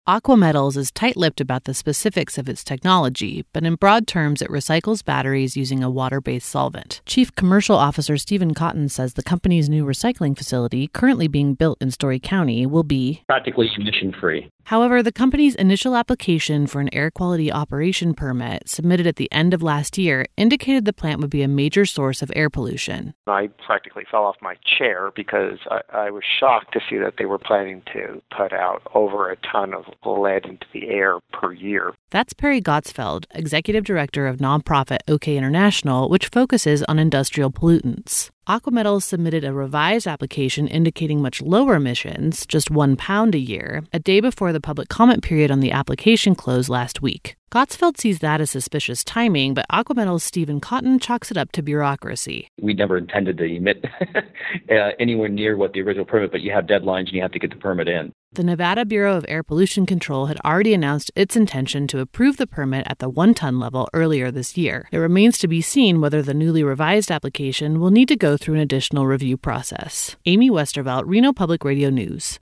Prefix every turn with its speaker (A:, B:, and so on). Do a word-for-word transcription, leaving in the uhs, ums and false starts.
A: Aqua Metals is tight-lipped about the specifics of its technology, but in broad terms, it recycles batteries using a water-based solvent. Chief Commercial Officer Stephen Cotton says the company's new recycling facility, currently being built in Story County, will be
B: practically emission-free.
A: However, the company's initial application for an air quality operation permit, submitted at the end of last year, indicated the plant would be a major source of air pollution.
C: I practically fell off my chair because I, I was shocked to see that they were planning to put out over a ton of lead into the air per year.
A: That's Perry Gottsfeld, Executive Director of nonprofit OK International, which focuses on industrial pollutants. Aqua Metals submitted a revised application indicating much lower emissions, just one pound a year, a day before the public comment period on the application closed last week. Gottsfeld sees that as suspicious timing, but Aqua Metals' Stephen Cotton chalks it up to bureaucracy.
B: We never intended to emit uh, anywhere near what the original permit, but you have deadlines and you have to get the permit in.
A: The Nevada Bureau of Air Pollution Control had already announced its intention to approve the permit at the one-ton level earlier this year. It remains to be seen whether the newly revised application will need to go through an additional review process. Amy Westervelt, Reno Public Radio News.